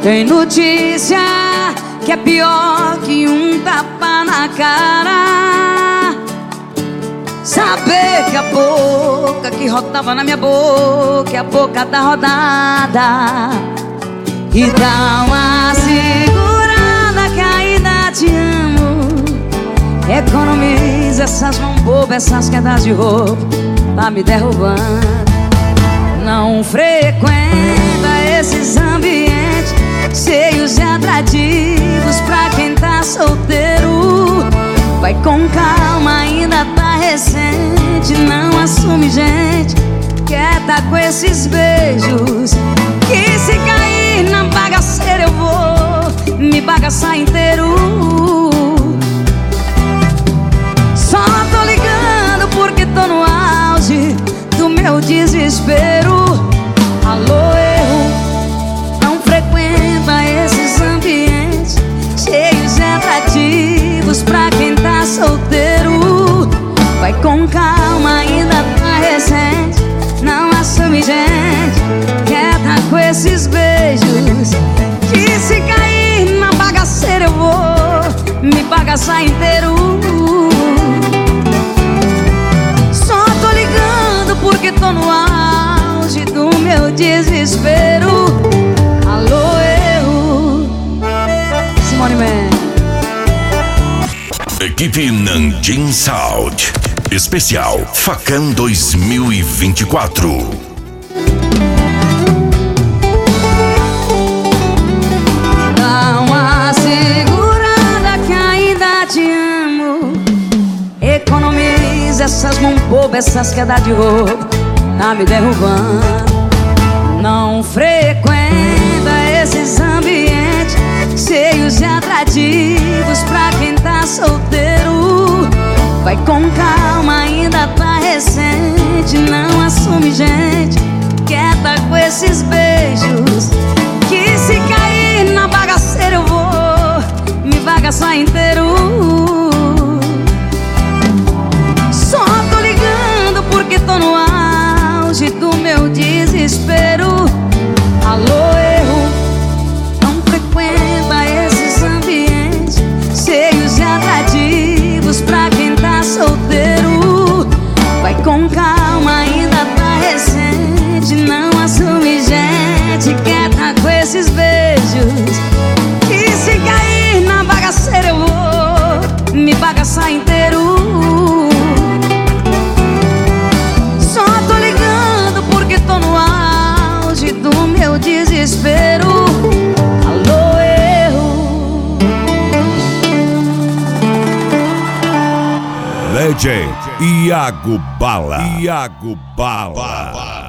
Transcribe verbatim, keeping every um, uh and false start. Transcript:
Tem notícia que é pior que um tapa na cara. Saber que a boca que rodava na minha boca é a boca da rodada. E dá uma segurada que ainda te amo. Economiza essas mãos bobas, essas quedas de roupa, tá me derrubando. Não frequenta esses ambientes cheios de atrativos pra quem tá solteiro. Vai com calma, ainda tá recente. Não assume, gente, quer tá com esses beijos que se cair na bagaceira eu vou me bagaçar inteiro. Só tô ligando porque tô no auge do meu desespero. Alô, eu não frequenta esses ambientes cheios de atrativos pra quem tá solteiro. Vai com calma, ainda tá recente. Não assume, gente, quer tá com esses beijos que se cair na bagaceira eu vou me bagaçar inteiro. Só tô ligando porque tô no auge do meu desespero. Alô, eu Simone Man. Equipe Nanjing Sound Especial Facam dois mil e vinte e quatro. Dá uma segurada que ainda te amo. Economiza essas mãos bobas, essas quedas de roupa, tá me derrubando. Não frequenta esses ambientes cheios de atrativos pra quem tá solteiro. Vai com calma, ainda tá recente. Não assume, gente, quer tá com esses beijos que se cair na bagaceira eu vou me bagaçar inteiro. Só tô ligando porque tô no auge do meu desespero. Alô, eu não frequenta esses ambientes cheios de atrativos pra quem tá solteiro. Vai com calma, ainda tá recente. Não assume, gente, quer tá com esses beijos que se cair na bagaceira eu vou me bagaçar inteiro. Só tô ligando porque tô no auge do meu desespero. Alô, eu Legend Iago Bala. Iago Bala.